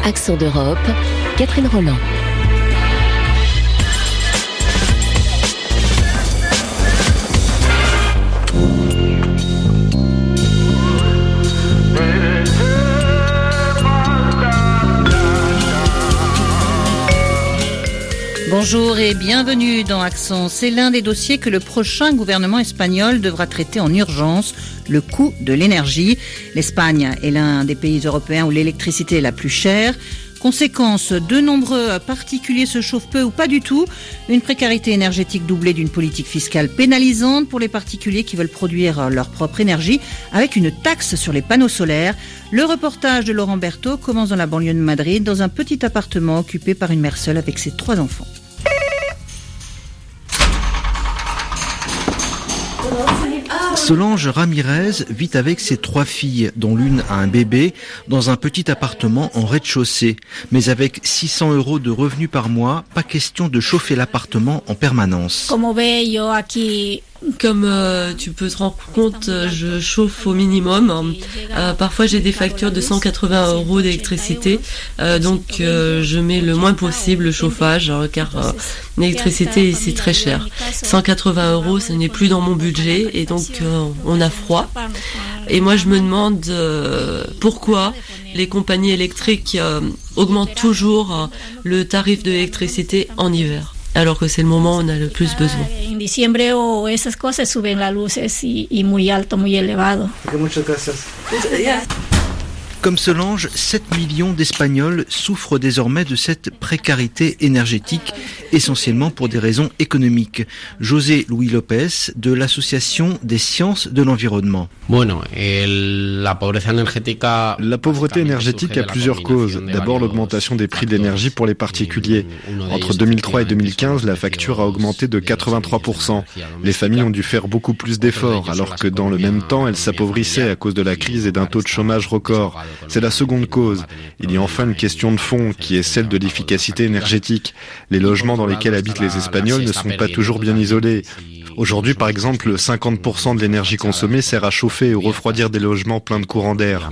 Accent d'Europe, Catherine Roland. Bonjour et bienvenue dans Accent. C'est l'un des dossiers que le prochain gouvernement espagnol devra traiter en urgence, le coût de l'énergie. L'Espagne est l'un des pays européens où l'électricité est la plus chère. Conséquence, de nombreux particuliers se chauffent peu ou pas du tout. Une précarité énergétique doublée d'une politique fiscale pénalisante pour les particuliers qui veulent produire leur propre énergie avec une taxe sur les panneaux solaires. Le reportage de Laurent Berthaud commence dans la banlieue de Madrid, dans un petit appartement occupé par une mère seule avec ses 3 enfants. Solange Ramirez vit avec ses 3 filles, dont l'une a un bébé, dans un petit appartement en rez-de-chaussée. Mais avec 600 € de revenus par mois, pas question de chauffer l'appartement en permanence. Comme tu peux te rendre compte, je chauffe au minimum. Parfois j'ai des factures de 180 € d'électricité, donc je mets le moins possible le chauffage, car l'électricité c'est très cher. 180 €, ce n'est plus dans mon budget, et donc on a froid. Et moi je me demande pourquoi les compagnies électriques augmentent toujours le tarif de l'électricité en hiver, alors que c'est le moment où on a le plus besoin. Comme Solange, 7 millions d'Espagnols souffrent désormais de cette précarité énergétique, essentiellement pour des raisons économiques. José Luis Lopez, de l'Association des sciences de l'environnement. La pauvreté énergétique a plusieurs causes. D'abord, l'augmentation des prix de l'énergie pour les particuliers. Entre 2003 et 2015, la facture a augmenté de 83%. Les familles ont dû faire beaucoup plus d'efforts, alors que dans le même temps, elles s'appauvrissaient à cause de la crise et d'un taux de chômage record. C'est la seconde cause. Il y a enfin une question de fond, qui est celle de l'efficacité énergétique. Les logements dans lesquels habitent les Espagnols ne sont pas toujours bien isolés. Aujourd'hui, par exemple, 50% de l'énergie consommée sert à chauffer ou refroidir des logements pleins de courants d'air.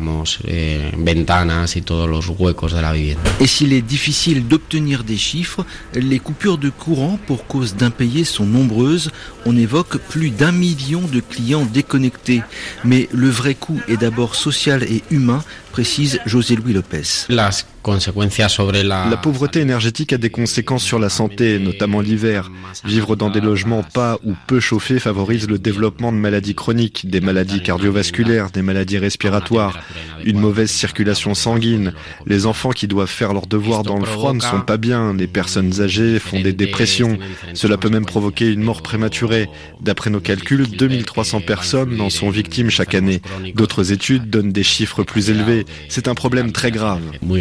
Et s'il est difficile d'obtenir des chiffres, les coupures de courant pour cause d'impayés sont nombreuses. On évoque plus d'1 million de clients déconnectés. Mais le vrai coût est d'abord social et humain, précise José Luis Lopez. La pauvreté énergétique a des conséquences sur la santé, notamment l'hiver. Vivre dans des logements pas ou peu chauffés favorise le développement de maladies chroniques, des maladies cardiovasculaires, des maladies respiratoires, une mauvaise circulation sanguine. Les enfants qui doivent faire leurs devoirs dans le froid ne sont pas bien. Les personnes âgées font des dépressions. Cela peut même provoquer une mort prématurée. D'après nos calculs, 2300 personnes en sont victimes chaque année. D'autres études donnent des chiffres plus élevés. C'est un problème très grave.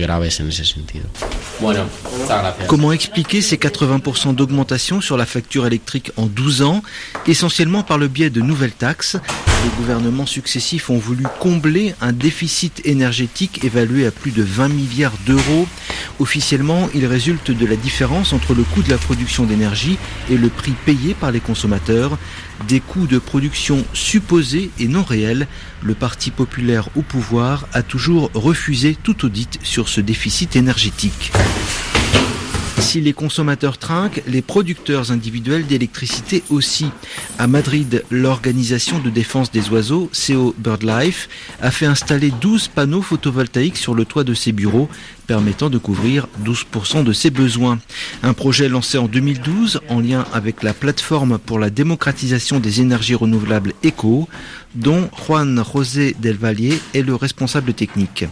Comment expliquer ces 80% d'augmentation sur la facture électrique en 12 ans, essentiellement par le biais de nouvelles taxes? Les gouvernements successifs ont voulu combler un déficit énergétique évalué à plus de 20 milliards d'euros. Officiellement, il résulte de la différence entre le coût de la production d'énergie et le prix payé par les consommateurs. Des coûts de production supposés et non réels. Le Parti populaire au pouvoir a toujours refusé tout audit sur ce déficit énergétique. Si les consommateurs trinquent, les producteurs individuels d'électricité aussi. À Madrid, l'organisation de défense des oiseaux, CO BirdLife, a fait installer 12 panneaux photovoltaïques sur le toit de ses bureaux, permettant de couvrir 12% de ses besoins. Un projet lancé en 2012 en lien avec la plateforme pour la démocratisation des énergies renouvelables ECO, dont Juan José del Valle est le responsable technique.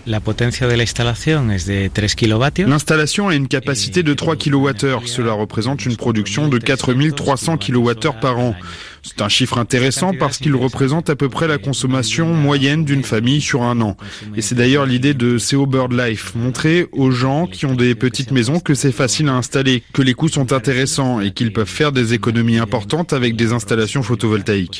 L'installation a une capacité de 3 kWh. Cela représente une production de 4300 kWh par an. C'est un chiffre intéressant parce qu'il représente à peu près la consommation moyenne d'une famille sur un an. Et c'est d'ailleurs l'idée de CO BirdLife, montrer aux gens qui ont des petites maisons que c'est facile à installer, que les coûts sont intéressants et qu'ils peuvent faire des économies importantes avec des installations photovoltaïques.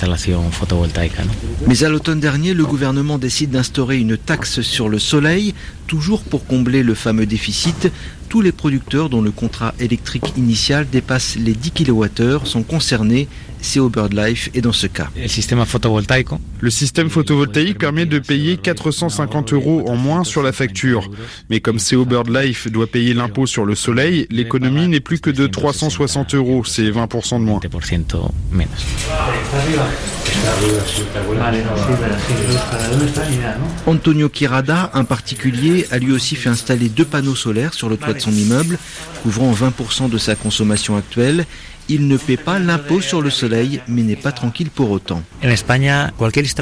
Mais à l'automne dernier, le gouvernement décide d'instaurer une taxe sur le soleil, toujours pour combler le fameux déficit. tous les producteurs dont le contrat électrique initial dépasse les 10 kWh sont concernés. CO BirdLife est dans ce cas. Le système photovoltaïque permet de payer 450 € en moins sur la facture. Mais comme CO BirdLife doit payer l'impôt sur le soleil, l'économie n'est plus que de 360 €, c'est 20% de moins. Antonio Quirada, un particulier, a lui aussi fait installer 2 panneaux solaires sur le toit de son immeuble, couvrant 20% de sa consommation actuelle. Il ne paie pas l'impôt sur le soleil, mais n'est pas tranquille pour autant. En Espagne,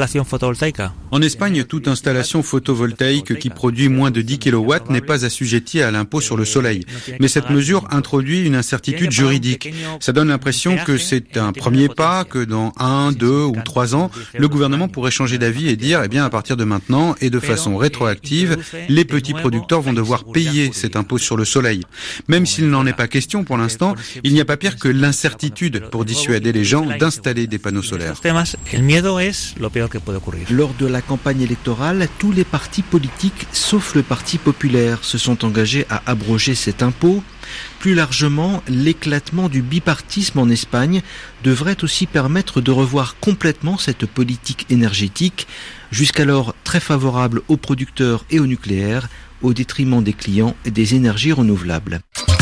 toute installation photovoltaïque qui produit moins de 10 kW n'est pas assujettie à l'impôt sur le soleil. Mais cette mesure introduit une incertitude juridique. Ça donne l'impression que c'est un premier pas, que dans 1, 2 ou 3 ans, le gouvernement pourrait changer d'avis et dire, à partir de maintenant et de façon rétroactive, les petits producteurs vont devoir payer cet impôt sur le soleil. Même s'il n'en est pas question pour l'instant, il n'y a pas pire que l'incertitude pour dissuader les gens d'installer des panneaux solaires. Lors de la campagne électorale, tous les partis politiques, sauf le Parti populaire, se sont engagés à abroger cet impôt. Plus largement, l'éclatement du bipartisme en Espagne devrait aussi permettre de revoir complètement cette politique énergétique, jusqu'alors très favorable aux producteurs et au nucléaire, au détriment des clients et des énergies renouvelables.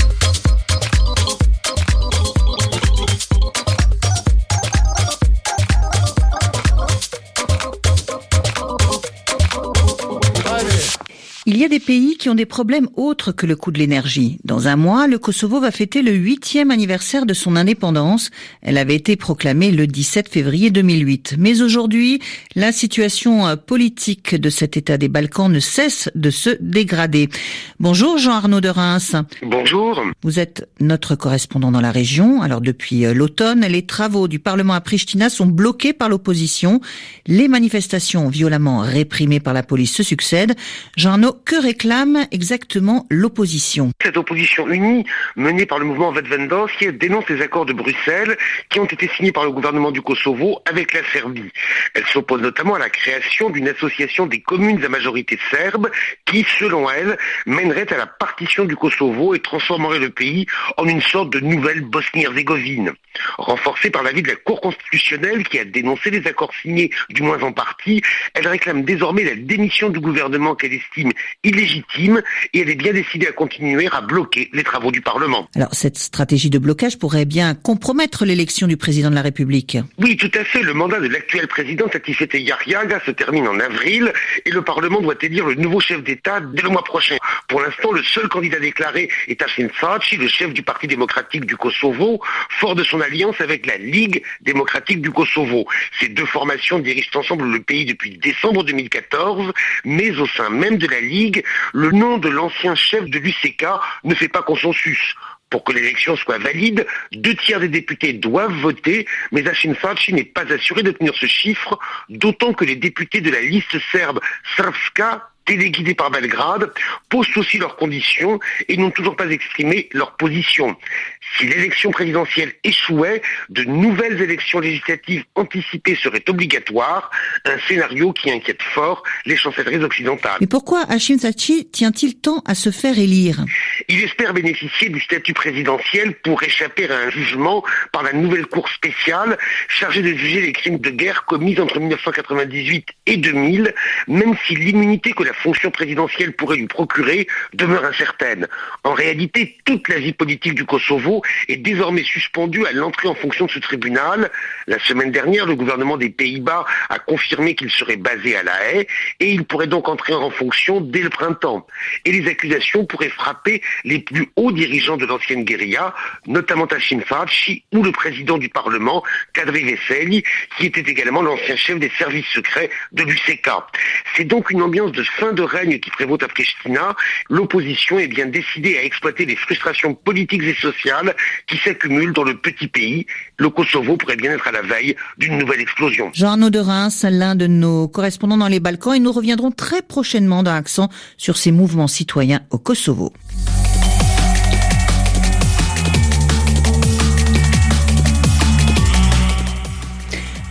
Il y a des pays qui ont des problèmes autres que le coût de l'énergie. Dans un mois, le Kosovo va fêter le 8e anniversaire de son indépendance. Elle avait été proclamée le 17 février 2008. Mais aujourd'hui, la situation politique de cet État des Balkans ne cesse de se dégrader. Bonjour Jean-Arnaud de Reims. Bonjour. Vous êtes notre correspondant dans la région. Alors depuis l'automne, les travaux du Parlement à Pristina sont bloqués par l'opposition. Les manifestations violemment réprimées par la police se succèdent. Jean-Arnaud, que réclame exactement l'opposition? Cette opposition unie, menée par le mouvement Vetvendos, qui dénonce les accords de Bruxelles qui ont été signés par le gouvernement du Kosovo avec la Serbie. Elle s'oppose notamment à la création d'une association des communes à majorité serbe qui, selon elle, mènerait à la partition du Kosovo et transformerait le pays en une sorte de nouvelle Bosnie-Herzégovine. Renforcée par l'avis de la Cour constitutionnelle qui a dénoncé les accords signés, du moins en partie, elle réclame désormais la démission du gouvernement qu'elle estime illégitime et elle est bien décidée à continuer à bloquer les travaux du Parlement. Alors cette stratégie de blocage pourrait bien compromettre l'élection du président de la République. Oui, tout à fait. Le mandat de l'actuel président Satifete Yaryaga se termine en avril et le Parlement doit élire le nouveau chef d'État dès le mois prochain. Pour l'instant, le seul candidat déclaré est Hashim Thaçi, le chef du Parti démocratique du Kosovo, fort de son alliance avec la Ligue démocratique du Kosovo. Ces deux formations dirigent ensemble le pays depuis décembre 2014, mais au sein même de la Ligue, le nom de l'ancien chef de l'UCK ne fait pas consensus. Pour que l'élection soit valide, 2/3 des députés doivent voter, mais Hashim Thaçi n'est pas assuré de tenir ce chiffre, d'autant que les députés de la liste serbe Srpska, téléguidés par Belgrade, posent aussi leurs conditions et n'ont toujours pas exprimé leur position. Si l'élection présidentielle échouait, de nouvelles élections législatives anticipées seraient obligatoires, un scénario qui inquiète fort les chancelleries occidentales. Mais pourquoi Hashim Thaçi tient-il tant à se faire élire? Il espère bénéficier du statut présidentiel pour échapper à un jugement par la nouvelle cour spéciale chargée de juger les crimes de guerre commis entre 1998 et 2000, même si l'immunité que la fonction présidentielle pourrait lui procurer demeure incertaine. En réalité, toute la vie politique du Kosovo est désormais suspendue à l'entrée en fonction de ce tribunal. La semaine dernière, le gouvernement des Pays-Bas a confirmé qu'il serait basé à La Haye et il pourrait donc entrer en fonction dès le printemps. Et les accusations pourraient frapper les plus hauts dirigeants de l'ancienne guérilla, notamment Hashim Thaçi ou le président du Parlement, Kadri Veseli, qui était également l'ancien chef des services secrets de l'UCK. C'est donc une ambiance de fin de règne qui prévaut à Pristina. L'opposition est bien décidée à exploiter les frustrations politiques et sociales qui s'accumulent dans le petit pays. Le Kosovo pourrait bien être à la veille d'une nouvelle explosion. Jean-Arnaud de Reims, l'un de nos correspondants dans les Balkans, et nous reviendrons très prochainement dans Accent sur ces mouvements citoyens au Kosovo.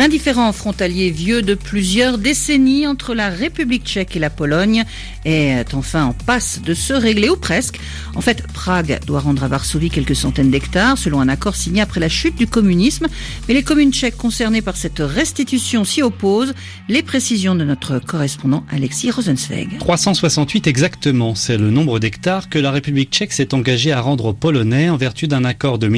Un différend frontalier vieux de plusieurs décennies entre la République tchèque et la Pologne est enfin en passe de se régler, ou presque. En fait, Prague doit rendre à Varsovie quelques centaines d'hectares, selon un accord signé après la chute du communisme. Mais les communes tchèques concernées par cette restitution s'y opposent. Les précisions de notre correspondant Alexis Rosenzweig. 368 exactement, c'est le nombre d'hectares que la République tchèque s'est engagée à rendre aux Polonais en vertu d'un accord de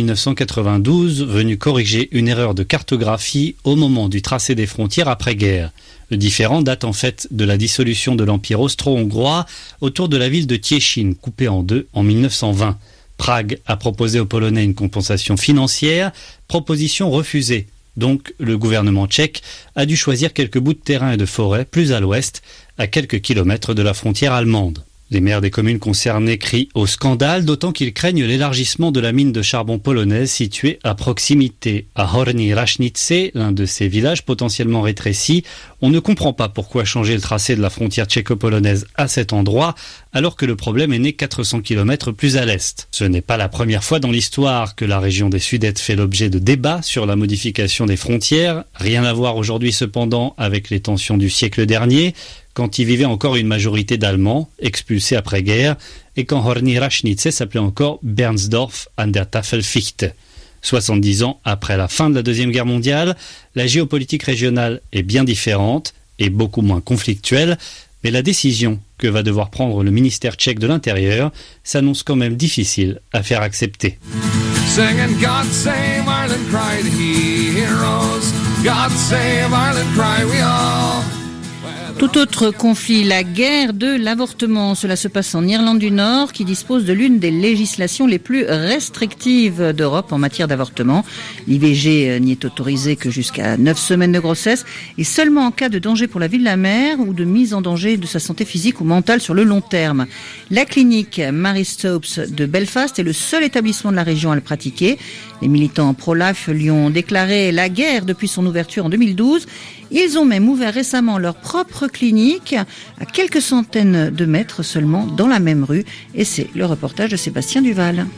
1992 venu corriger une erreur de cartographie au moment du tracé des frontières après-guerre. Le différend date en fait de la dissolution de l'Empire austro-hongrois autour de la ville de Těšín, coupée en deux en 1920. Prague a proposé aux Polonais une compensation financière, proposition refusée. Donc le gouvernement tchèque a dû choisir quelques bouts de terrain et de forêt plus à l'ouest, à quelques kilomètres de la frontière allemande. Les maires des communes concernées crient au scandale, d'autant qu'ils craignent l'élargissement de la mine de charbon polonaise située à proximité. À Horní Rašnice, l'un de ces villages potentiellement rétrécis, on ne comprend pas pourquoi changer le tracé de la frontière tchéco-polonaise à cet endroit, alors que le problème est né 400 km plus à l'est. Ce n'est pas la première fois dans l'histoire que la région des Sudètes fait l'objet de débats sur la modification des frontières. Rien à voir aujourd'hui cependant avec les tensions du siècle dernier, quand y vivait encore une majorité d'Allemands, expulsés après-guerre, et quand Horní Rašnice s'appelait encore Bernsdorf an der Tafelfichte. 70 ans après la fin de la Deuxième Guerre mondiale, la géopolitique régionale est bien différente et beaucoup moins conflictuelle, mais la décision que va devoir prendre le ministère tchèque de l'Intérieur s'annonce quand même difficile à faire accepter. Singing God Save Ireland, cry the heroes. God Save Ireland, cry we all. Tout autre conflit, la guerre de l'avortement. Cela se passe en Irlande du Nord, qui dispose de l'une des législations les plus restrictives d'Europe en matière d'avortement. L'IVG n'y est autorisée que jusqu'à 9 semaines de grossesse et seulement en cas de danger pour la vie de la mère ou de mise en danger de sa santé physique ou mentale sur le long terme. La clinique Mary Stopes de Belfast est le seul établissement de la région à le pratiquer. Les militants pro-life lui ont déclaré la guerre depuis son ouverture en 2012. Ils ont même ouvert récemment leur propre clinique à quelques centaines de mètres seulement dans la même rue. Et c'est le reportage de Sébastien Duval.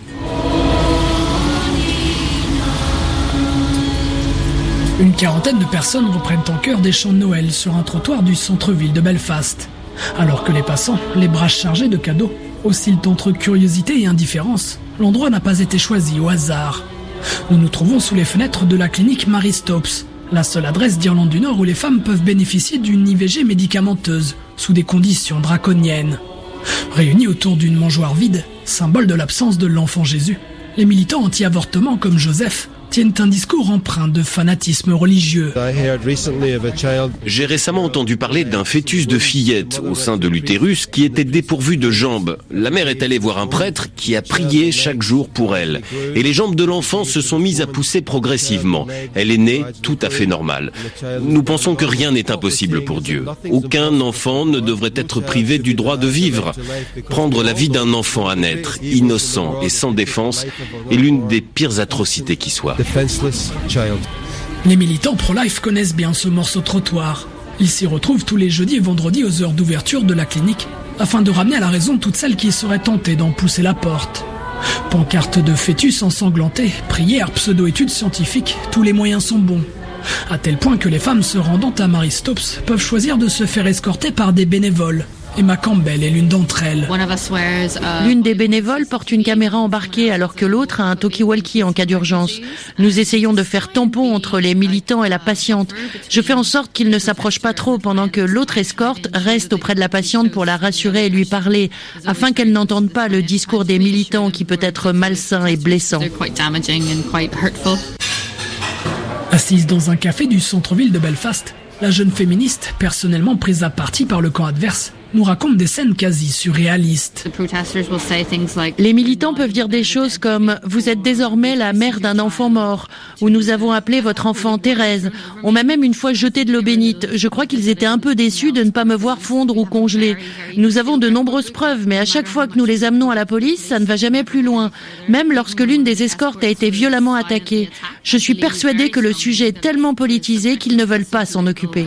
Une quarantaine de personnes reprennent en chœur des chants de Noël sur un trottoir du centre-ville de Belfast. Alors que les passants, les bras chargés de cadeaux, oscillent entre curiosité et indifférence, l'endroit n'a pas été choisi au hasard. Nous nous trouvons sous les fenêtres de la clinique Mary Stopes, la seule adresse d'Irlande du Nord où les femmes peuvent bénéficier d'une IVG médicamenteuse, sous des conditions draconiennes. Réunis autour d'une mangeoire vide, symbole de l'absence de l'enfant Jésus, les militants anti-avortement comme Joseph tiennent un discours empreint de fanatisme religieux. J'ai récemment entendu parler d'un fœtus de fillette au sein de l'utérus qui était dépourvu de jambes. La mère est allée voir un prêtre qui a prié chaque jour pour elle. Et les jambes de l'enfant se sont mises à pousser progressivement. Elle est née tout à fait normale. Nous pensons que rien n'est impossible pour Dieu. Aucun enfant ne devrait être privé du droit de vivre. Prendre la vie d'un enfant à naître, innocent et sans défense, est l'une des pires atrocités qui soit. Les militants pro-life connaissent bien ce morceau de trottoir. Ils s'y retrouvent tous les jeudis et vendredis aux heures d'ouverture de la clinique afin de ramener à la raison toutes celles qui seraient tentées d'en pousser la porte. Pancarte de fœtus ensanglantés, prières, pseudo-études scientifiques, tous les moyens sont bons. À tel point que les femmes se rendant à Mary Stopes peuvent choisir de se faire escorter par des bénévoles. Emma Campbell est l'une d'entre elles. L'une des bénévoles porte une caméra embarquée alors que l'autre a un talkie-walkie en cas d'urgence. Nous essayons de faire tampon entre les militants et la patiente. Je fais en sorte qu'ils ne s'approchent pas trop pendant que l'autre escorte reste auprès de la patiente pour la rassurer et lui parler, afin qu'elle n'entende pas le discours des militants qui peut être malsain et blessant. Assise dans un café du centre-ville de Belfast, la jeune féministe, personnellement prise à partie par le camp adverse, nous raconte des scènes quasi surréalistes. Les militants peuvent dire des choses comme « Vous êtes désormais la mère d'un enfant mort » ou « Nous avons appelé votre enfant Thérèse ». On m'a même une fois jeté de l'eau bénite. Je crois qu'ils étaient un peu déçus de ne pas me voir fondre ou congeler. Nous avons de nombreuses preuves, mais à chaque fois que nous les amenons à la police, ça ne va jamais plus loin. Même lorsque l'une des escortes a été violemment attaquée. Je suis persuadée que le sujet est tellement politisé qu'ils ne veulent pas s'en occuper.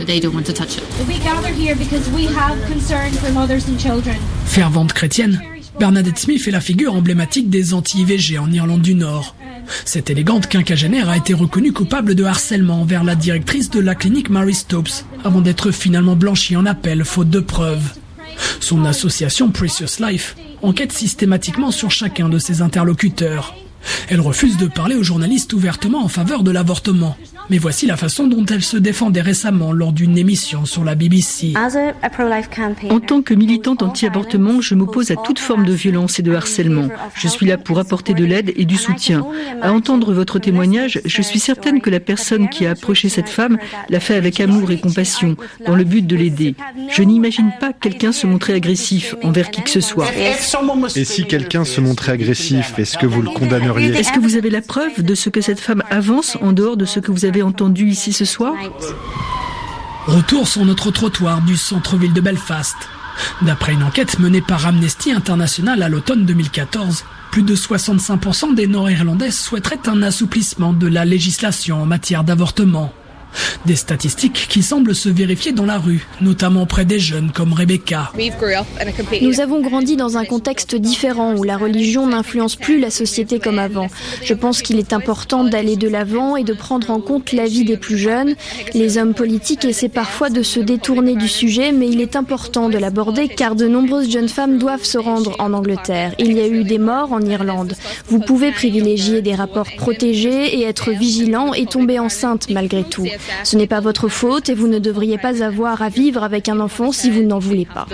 Fervente chrétienne, Bernadette Smith est la figure emblématique des anti-IVG en Irlande du Nord. Cette élégante quinquagénaire a été reconnue coupable de harcèlement envers la directrice de la clinique Mary Stopes, avant d'être finalement blanchie en appel faute de preuves. Son association Precious Life enquête systématiquement sur chacun de ses interlocuteurs. Elle refuse de parler aux journalistes ouvertement en faveur de l'avortement. Mais voici la façon dont elle se défendait récemment lors d'une émission sur la BBC. En tant que militante anti-avortement, je m'oppose à toute forme de violence et de harcèlement. Je suis là pour apporter de l'aide et du soutien. À entendre votre témoignage, je suis certaine que la personne qui a approché cette femme l'a fait avec amour et compassion, dans le but de l'aider. Je n'imagine pas quelqu'un se montrer agressif envers qui que ce soit. Et si quelqu'un se montrait agressif, est-ce que vous le condamneriez ? Est-ce que vous avez la preuve de ce que cette femme avance en dehors de ce que vous avez entendu ici ce soir ? Retour sur notre trottoir du centre-ville de Belfast. D'après une enquête menée par Amnesty International à l'automne 2014, plus de 65% des Nord-Irlandais souhaiteraient un assouplissement de la législation en matière d'avortement. Des statistiques qui semblent se vérifier dans la rue, notamment près des jeunes comme Rebecca. Nous avons grandi dans un contexte différent où la religion n'influence plus la société comme avant. Je pense qu'il est important d'aller de l'avant et de prendre en compte l'avis des plus jeunes. Les hommes politiques essaient parfois de se détourner du sujet, mais il est important de l'aborder car de nombreuses jeunes femmes doivent se rendre en Angleterre. Il y a eu des morts en Irlande. Vous pouvez privilégier des rapports protégés et être vigilant et tomber enceinte malgré tout. Ce n'est pas votre faute et vous ne devriez pas avoir à vivre avec un enfant si vous n'en voulez pas.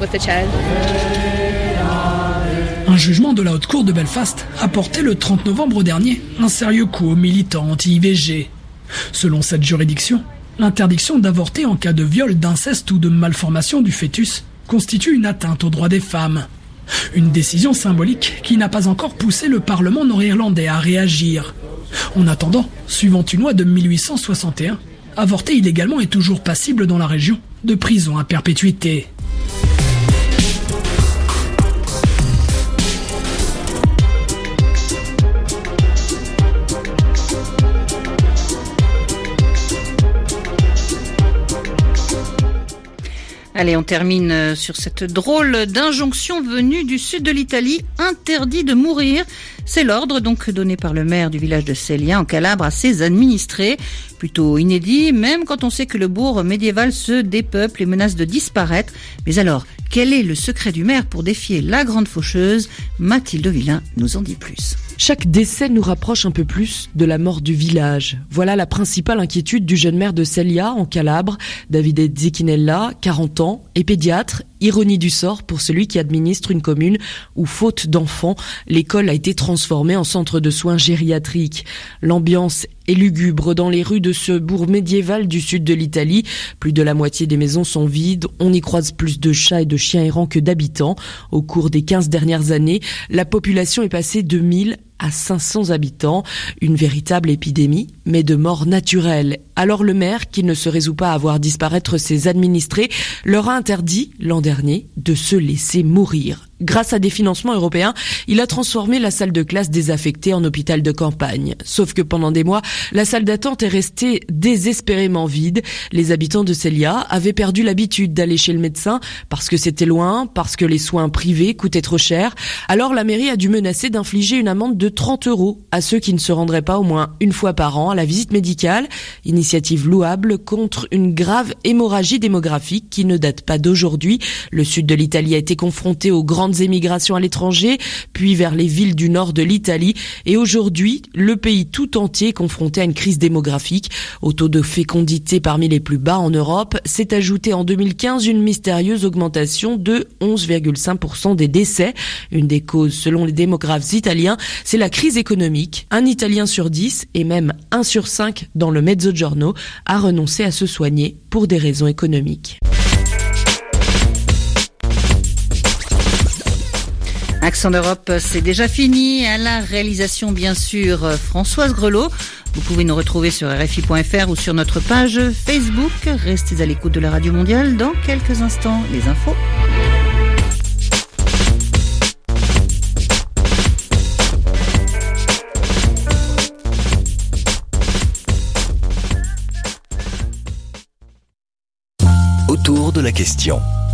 Un jugement de la Haute Cour de Belfast a porté le 30 novembre dernier un sérieux coup aux militants anti-IVG. Selon cette juridiction, l'interdiction d'avorter en cas de viol, d'inceste ou de malformation du fœtus constitue une atteinte aux droits des femmes. Une décision symbolique qui n'a pas encore poussé le Parlement nord-irlandais à réagir. En attendant, suivant une loi de 1861, avorter illégalement est toujours passible dans la région de prison à perpétuité. Allez, on termine sur cette drôle d'injonction venue du sud de l'Italie, interdit de mourir. C'est l'ordre donc donné par le maire du village de Ceglia en Calabre à ses administrés. Plutôt inédit, même quand on sait que le bourg médiéval se dépeuple et menace de disparaître. Mais alors, quel est le secret du maire pour défier la grande faucheuse ? Mathilde Villain nous en dit plus. Chaque décès nous rapproche un peu plus de la mort du village. Voilà la principale inquiétude du jeune maire de Ceglia, en Calabre. Davide Zicchinella, 40 ans, est pédiatre. Ironie du sort pour celui qui administre une commune où, faute d'enfants, l'école a été transformée en centre de soins gériatriques. L'ambiance est lugubre dans les rues de ce bourg médiéval du sud de l'Italie. Plus de la moitié des maisons sont vides. On y croise plus de chats et de chiens errants que d'habitants. Au cours des 15 dernières années, la population est passée de 1000 à 500 habitants, une véritable épidémie, mais de mort naturelle. Alors le maire, qui ne se résout pas à voir disparaître ses administrés, leur a interdit, l'an dernier, de se laisser mourir. Grâce à des financements européens, il a transformé la salle de classe désaffectée en hôpital de campagne. Sauf que pendant des mois, la salle d'attente est restée désespérément vide. Les habitants de Ceglia avaient perdu l'habitude d'aller chez le médecin parce que c'était loin, parce que les soins privés coûtaient trop cher. Alors la mairie a dû menacer d'infliger une amende de 30 € à ceux qui ne se rendraient pas au moins une fois par an à la visite médicale. Initiative louable contre une grave hémorragie démographique qui ne date pas d'aujourd'hui. Le sud de l'Italie a été confronté aux grandes émigrations à l'étranger, puis vers les villes du nord de l'Italie. Et aujourd'hui, le pays tout entier est confronté à une crise démographique. Au taux de fécondité parmi les plus bas en Europe, s'est ajoutée en 2015 une mystérieuse augmentation de 11,5% des décès. Une des causes, selon les démographes italiens, c'est la crise économique. Un Italien sur 10 et même 1 sur 5 dans le Mezzogiorno a renoncé à se soigner pour des raisons économiques. Accent d'Europe, c'est déjà fini. À la réalisation, bien sûr, Françoise Grelot. Vous pouvez nous retrouver sur RFI.fr ou sur notre page Facebook. Restez à l'écoute de la Radio Mondiale. Dans quelques instants, les infos. Autour de la question.